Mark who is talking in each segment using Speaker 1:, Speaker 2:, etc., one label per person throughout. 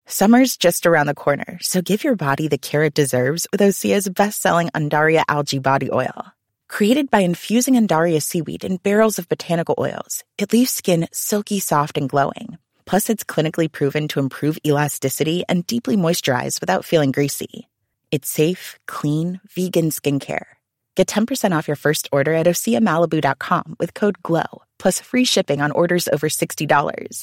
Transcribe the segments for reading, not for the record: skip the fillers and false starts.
Speaker 1: Summer's just around the corner, so give your body the care it deserves with Osea's best-selling Undaria Algae Body Oil. Created by infusing Undaria seaweed in barrels of botanical oils, it leaves skin silky, soft, and glowing. Plus, it's clinically proven to improve elasticity and deeply moisturize without feeling greasy. It's safe, clean, vegan skincare. Get 10% off your first order at OseaMalibu.com with code GLOW, plus free shipping on orders over $60.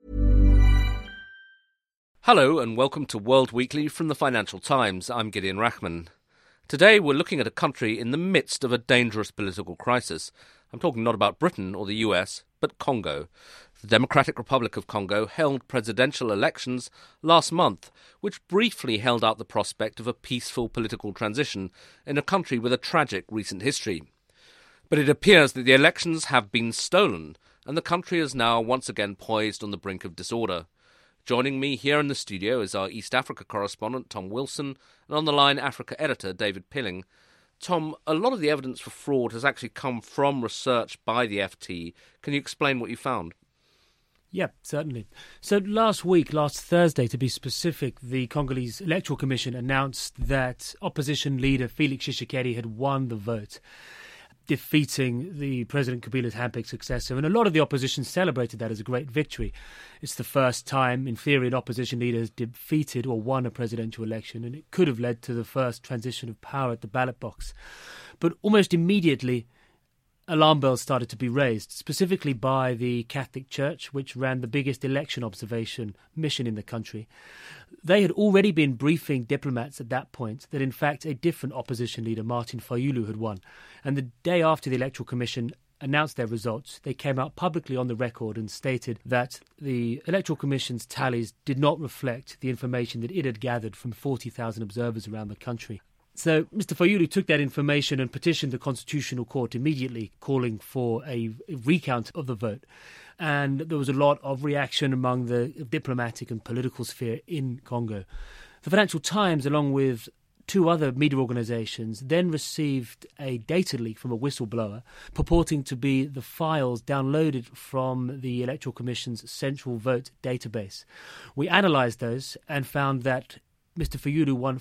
Speaker 2: Hello and welcome to World Weekly from the Financial Times. I'm Gideon Rachman. Today we're looking at a country in the midst of a dangerous political crisis. I'm talking not about Britain or the US, but Congo. The Democratic Republic of Congo held presidential elections last month, which briefly held out the prospect of a peaceful political transition in a country with a tragic recent history. But it appears that the elections have been stolen, and the country is now once again poised on the brink of disorder. Joining me here in the studio is our East Africa correspondent, Tom Wilson, and on the line, Africa editor, David Pilling. Tom, a lot of the evidence for fraud has actually come from research by the FT. Can you explain what you found?
Speaker 3: Yeah, certainly. So last Thursday to be specific, the Congolese Electoral Commission announced that opposition leader Felix Tshisekedi had won the vote, defeating the President Kabila's handpicked successor. And a lot of the opposition celebrated that as a great victory. It's the first time, in theory, an opposition leader has defeated or won a presidential election, and it could have led to the first transition of power at the ballot box. But almost immediately, alarm bells started to be raised, specifically by the Catholic Church, which ran the biggest election observation mission in the country. They had already been briefing diplomats at that point that, in fact, a different opposition leader, Martin Fayulu, had won. And the day after the Electoral Commission announced their results, they came out publicly on the record and stated that the Electoral Commission's tallies did not reflect the information that it had gathered from 40,000 observers around the country. So Mr. Fayulu took that information and petitioned the Constitutional Court immediately, calling for a recount of the vote. And there was a lot of reaction among the diplomatic and political sphere in Congo. The Financial Times, along with two other media organisations, then received a data leak from a whistleblower purporting to be the files downloaded from the Electoral Commission's Central Vote database. We analysed those and found that Mr. Fayulu won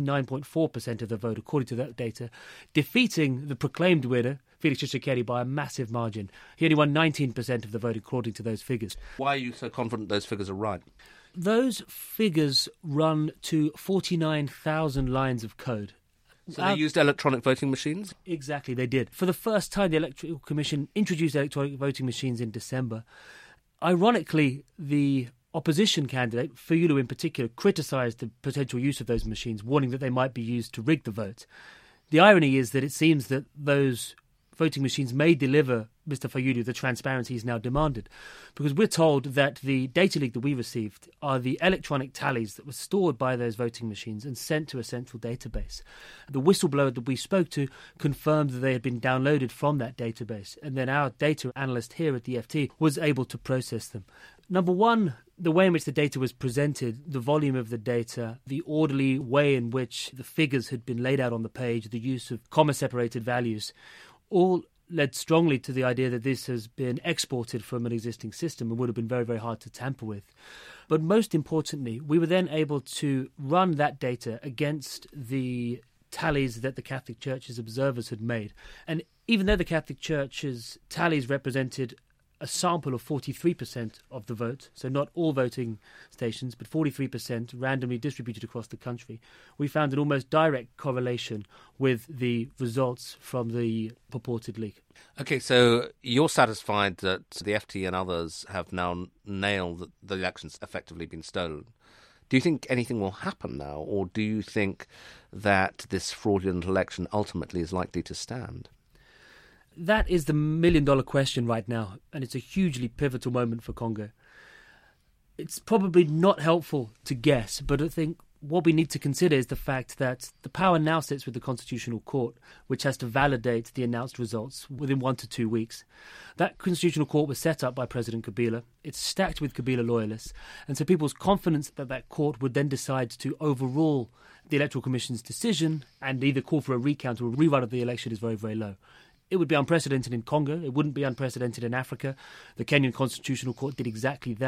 Speaker 3: 59.4% of the vote, according to that data, defeating the proclaimed winner, Felix Tshisekedi, by a massive margin. He only won 19% of the vote, according to those figures.
Speaker 2: Why are you so confident those figures are right?
Speaker 3: Those figures run to 49,000 lines of code.
Speaker 2: So they used electronic voting machines?
Speaker 3: Exactly, they did. For the first time, the Electoral Commission introduced electronic voting machines in December. Ironically, the opposition candidate, Fayulu in particular, criticised the potential use of those machines, warning that they might be used to rig the vote. The irony is that it seems that those voting machines may deliver Mr. Fayulu the transparency he's now demanded, because we're told that the data leak that we received are the electronic tallies that were stored by those voting machines and sent to a central database. The whistleblower that we spoke to confirmed that they had been downloaded from that database, and then our data analyst here at the FT was able to process them. Number one, the way in which the data was presented, the volume of the data, the orderly way in which the figures had been laid out on the page, the use of comma-separated values, all led strongly to the idea that this has been exported from an existing system and would have been very, very hard to tamper with. But most importantly, we were then able to run that data against the tallies that the Catholic Church's observers had made. And even though the Catholic Church's tallies represented a sample of 43% of the vote, so not all voting stations, but 43% randomly distributed across the country, we found an almost direct correlation with the results from the purported leak.
Speaker 2: OK, so you're satisfied that the FT and others have now nailed that the election's effectively been stolen. Do you think anything will happen now, or do you think that this fraudulent election ultimately is likely to stand?
Speaker 3: That is the million-dollar question right now, and it's a hugely pivotal moment for Congo. It's probably not helpful to guess, but I think what we need to consider is the fact that the power now sits with the Constitutional Court, which has to validate the announced results within 1 to 2 weeks. That Constitutional Court was set up by President Kabila. It's stacked with Kabila loyalists, and so people's confidence that that court would then decide to overrule the Electoral Commission's decision and either call for a recount or a rerun of the election is very, very low. It would be unprecedented in Congo. It wouldn't be unprecedented in Africa. The Kenyan Constitutional Court did exactly that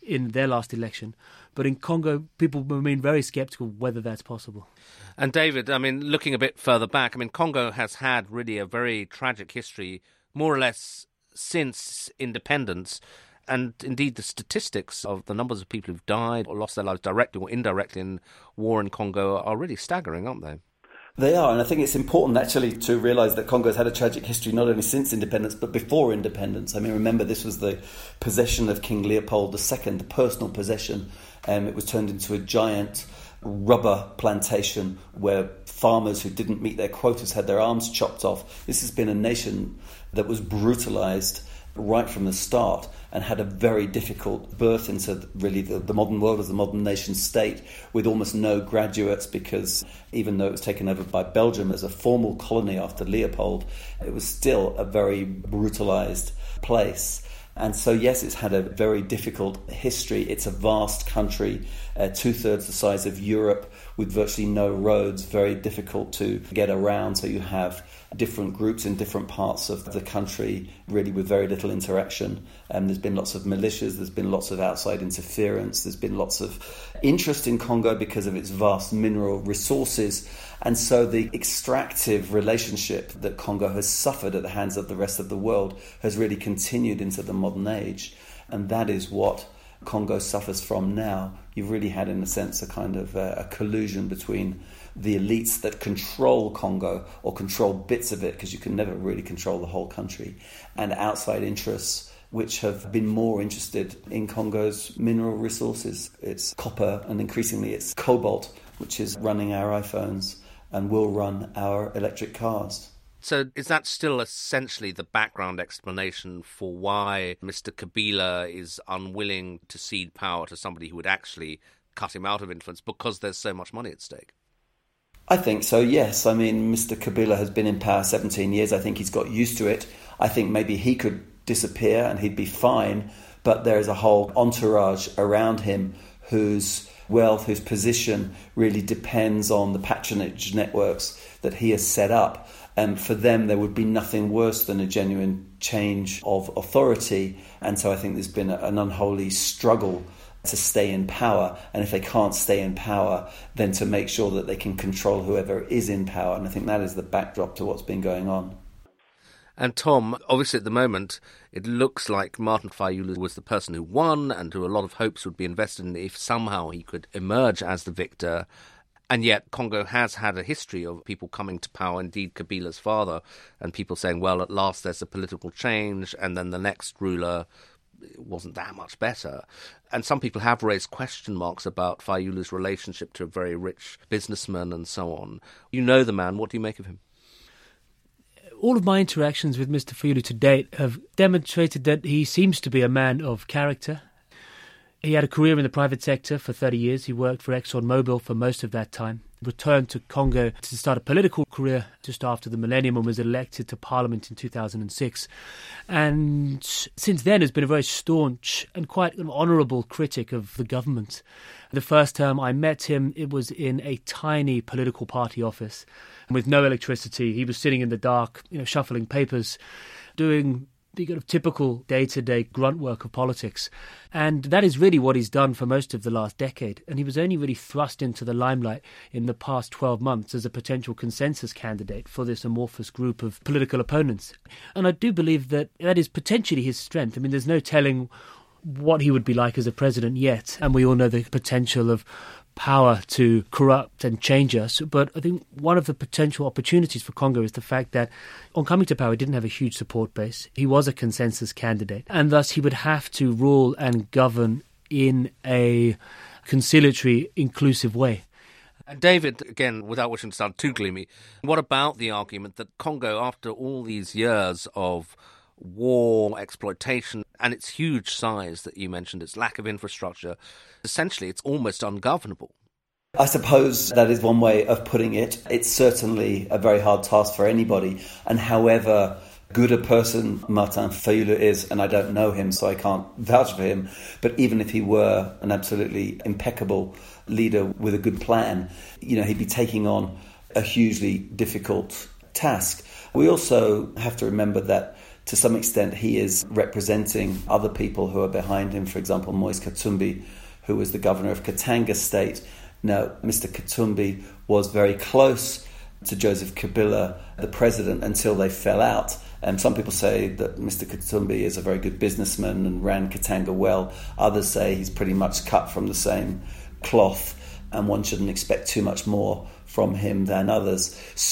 Speaker 3: in their last election. But in Congo, people remain very sceptical whether that's possible.
Speaker 2: And David, I mean, looking a bit further back, I mean, Congo has had really a very tragic history, more or less since independence. And indeed, the statistics of the numbers of people who've died or lost their lives directly or indirectly in war in Congo are really staggering, aren't they?
Speaker 4: They are, and I think it's important actually to realise that Congo has had a tragic history not only since independence but before independence. I mean, remember, this was the possession of King Leopold II, the personal possession. It was turned into a giant rubber plantation where farmers who didn't meet their quotas had their arms chopped off. This has been a nation that was brutalised right from the start and had a very difficult birth into really the modern world as the modern nation state, with almost no graduates, because even though it was taken over by Belgium as a formal colony after Leopold, it was still a very brutalised place. And so, yes, it's had a very difficult history. It's a vast country, 2/3 the size of Europe, with virtually no roads, very difficult to get around. So you have different groups in different parts of the country, really with very little interaction. There's been lots of militias, there's been lots of outside interference, there's been lots of interest in Congo because of its vast mineral resources. And so the extractive relationship that Congo has suffered at the hands of the rest of the world has really continued into the modern age. And that is what Congo suffers from now. You've really had, in a sense, a kind of a collusion between the elites that control Congo or control bits of it, because you can never really control the whole country, and outside interests which have been more interested in Congo's mineral resources. It's copper and increasingly it's cobalt, which is running our iPhones and will run our electric cars.
Speaker 2: So is that still essentially the background explanation for why Mr. Kabila is unwilling to cede power to somebody who would actually cut him out of influence, because there's so much money at stake?
Speaker 4: I think so, yes. I mean, Mr. Kabila has been in power 17 years. I think he's got used to it. I think maybe he could disappear and he'd be fine, but there is a whole entourage around him whose wealth, whose position really depends on the patronage networks that he has set up. And for them, there would be nothing worse than a genuine change of authority. And so I think there's been an unholy struggle to stay in power. And if they can't stay in power, then to make sure that they can control whoever is in power. And I think that is the backdrop to what's been going on.
Speaker 2: And Tom, obviously at the moment, it looks like Martin Fayulu was the person who won and who a lot of hopes would be invested in if somehow he could emerge as the victor. And yet Congo has had a history of people coming to power, indeed Kabila's father, and people saying, well, at last there's a political change, and then the next ruler wasn't that much better. And some people have raised question marks about Fayulu's relationship to a very rich businessman and so on. You know the man. What do you make of him?
Speaker 3: All of my interactions with Mr. Fayulu to date have demonstrated that he seems to be a man of character. He had a career in the private sector for 30 years. He worked for ExxonMobil for most of that time. Returned to Congo to start a political career just after the millennium and was elected to parliament in 2006. And since then has been a very staunch and quite an honourable critic of the government. The first term I met him, it was in a tiny political party office with no electricity. He was sitting in the dark, shuffling papers, doing the kind of typical day-to-day grunt work of politics. And that is really what he's done for most of the last decade. And he was only really thrust into the limelight in the past 12 months as a potential consensus candidate for this amorphous group of political opponents. And I do believe that that is potentially his strength. I mean, there's no telling what he would be like as a president yet. And we all know the potential of power to corrupt and change us. But I think one of the potential opportunities for Congo is the fact that on coming to power, he didn't have a huge support base. He was a consensus candidate, and thus he would have to rule and govern in a conciliatory, inclusive way.
Speaker 2: And David, again, without wishing to sound too gloomy, what about the argument that Congo, after all these years of war, exploitation, and its huge size that you mentioned, its lack of infrastructure, essentially it's almost ungovernable?
Speaker 4: I suppose that is one way of putting it. It's certainly a very hard task for anybody, and however good a person Martin Fayulu is, and I don't know him so I can't vouch for him, but even if he were an absolutely impeccable leader with a good plan, he'd be taking on a hugely difficult task. We also have to remember that to some extent he is representing other people who are behind him. For example, Moise Katumbi, who was the governor of Katanga State. Now, Mr. Katumbi was very close to Joseph Kabila, the president, until they fell out. And some people say that Mr. Katumbi is a very good businessman and ran Katanga well. Others say he's pretty much cut from the same cloth, and one shouldn't expect too much more from him than others.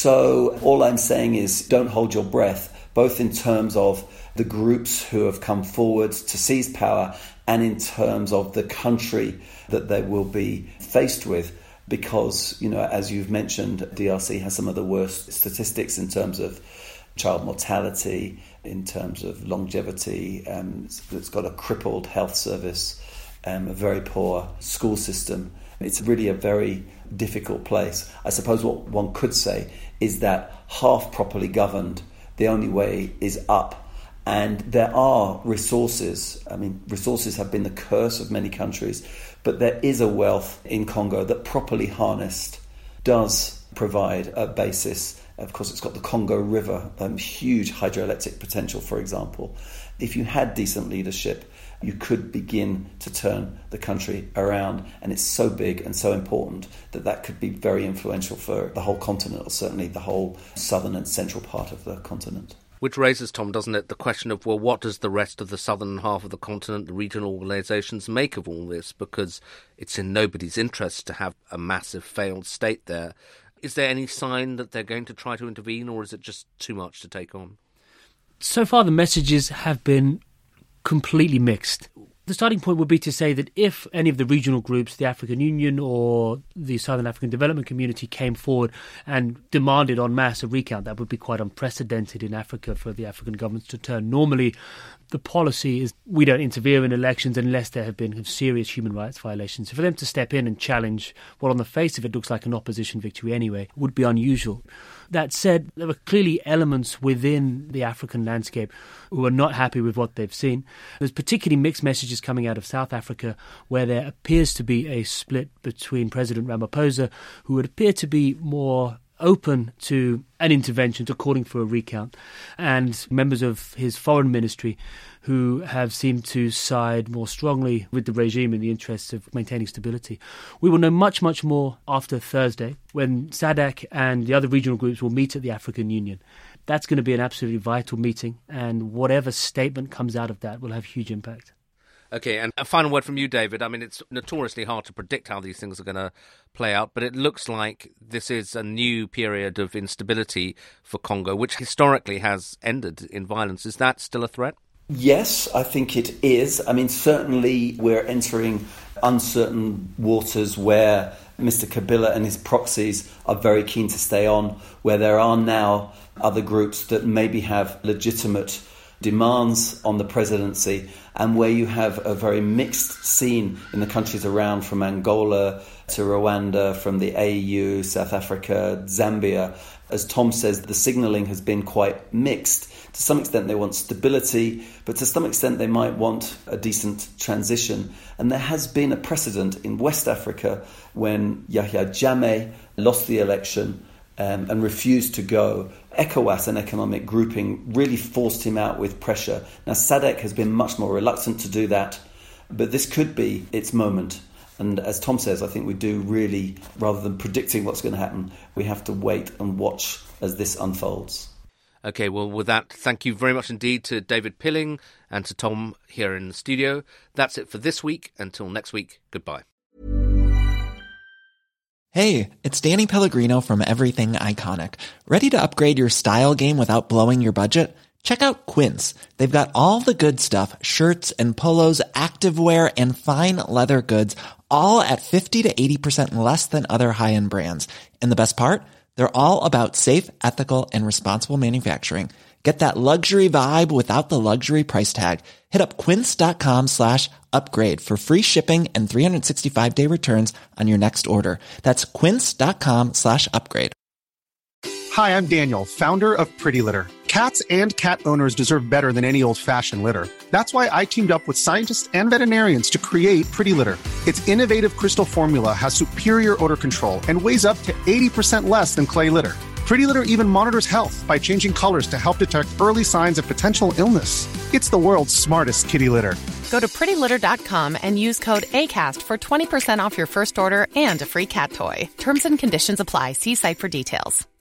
Speaker 4: So all I'm saying is don't hold your breath, both in terms of the groups who have come forward to seize power and in terms of the country that they will be faced with. Because, as you've mentioned, DRC has some of the worst statistics in terms of child mortality, in terms of longevity. It's got a crippled health service, a very poor school system. It's really a very difficult place. I suppose what one could say is that half properly governed, the only way is up. And there are resources. I mean, resources have been the curse of many countries, but there is a wealth in Congo that properly harnessed does provide a basis. Of course, it's got the Congo River, huge hydroelectric potential, for example. If you had decent leadership, you could begin to turn the country around. And it's so big and so important that could be very influential for the whole continent, or certainly the whole southern and central part of the continent.
Speaker 2: Which raises, Tom, doesn't it, the question of, well, what does the rest of the southern half of the continent, the regional organisations, make of all this? Because it's in nobody's interest to have a massive failed state there. Is there any sign that they're going to try to intervene, or is it just too much to take on?
Speaker 3: So far, the messages have been completely mixed. The starting point would be to say that if any of the regional groups, the African Union or the Southern African Development Community, came forward and demanded en masse a recount, that would be quite unprecedented in Africa for the African governments to turn. Normally, the policy is we don't interfere in elections unless there have been serious human rights violations. So for them to step in and challenge what on the face of it looks like an opposition victory anyway would be unusual. That said, there were clearly elements within the African landscape who are not happy with what they've seen. There's particularly mixed messages coming out of South Africa, where there appears to be a split between President Ramaphosa, who would appear to be more open to an intervention, to calling for a recount, and members of his foreign ministry who have seemed to side more strongly with the regime in the interests of maintaining stability. We will know much, much more after Thursday, when SADC and the other regional groups will meet at the African Union. That's going to be an absolutely vital meeting, and whatever statement comes out of that will have huge impact.
Speaker 2: OK, and a final word from you, David. I mean, it's notoriously hard to predict how these things are going to play out, but it looks like this is a new period of instability for Congo, which historically has ended in violence. Is that still a threat?
Speaker 4: Yes, I think it is. I mean, certainly we're entering uncertain waters where Mr. Kabila and his proxies are very keen to stay on, where there are now other groups that maybe have legitimate demands on the presidency, and where you have a very mixed scene in the countries around, from Angola to Rwanda, from the AU, South Africa, Zambia. As Tom says, the signalling has been quite mixed. To some extent they want stability, but to some extent they might want a decent transition. And there has been a precedent in West Africa when Yahya Jammeh lost the election and refused to go. ECOWAS, an economic grouping, really forced him out with pressure. Now, SADC has been much more reluctant to do that, but this could be its moment. And as Tom says, I think we do really, rather than predicting what's going to happen, we have to wait and watch as this unfolds.
Speaker 2: OK, well, with that, thank you very much indeed to David Pilling and to Tom here in the studio. That's it for this week. Until next week, goodbye.
Speaker 5: Hey, it's Danny Pellegrino from Everything Iconic. Ready to upgrade your style game without blowing your budget? Check out Quince. They've got all the good stuff, shirts and polos, activewear, and fine leather goods, all at 50 to 80% less than other high-end brands. And the best part? They're all about safe, ethical, and responsible manufacturing. Get that luxury vibe without the luxury price tag. Hit up quince.com/upgrade for free shipping and 365-day returns on your next order. That's quince.com/upgrade.
Speaker 6: Hi, I'm Daniel, founder of Pretty Litter. Cats and cat owners deserve better than any old-fashioned litter. That's why I teamed up with scientists and veterinarians to create Pretty Litter. Its innovative crystal formula has superior odor control and weighs up to 80% less than clay litter. Pretty Litter even monitors health by changing colors to help detect early signs of potential illness. It's the world's smartest kitty litter.
Speaker 7: Go to prettylitter.com and use code ACAST for 20% off your first order and a free cat toy. Terms and conditions apply. See site for details.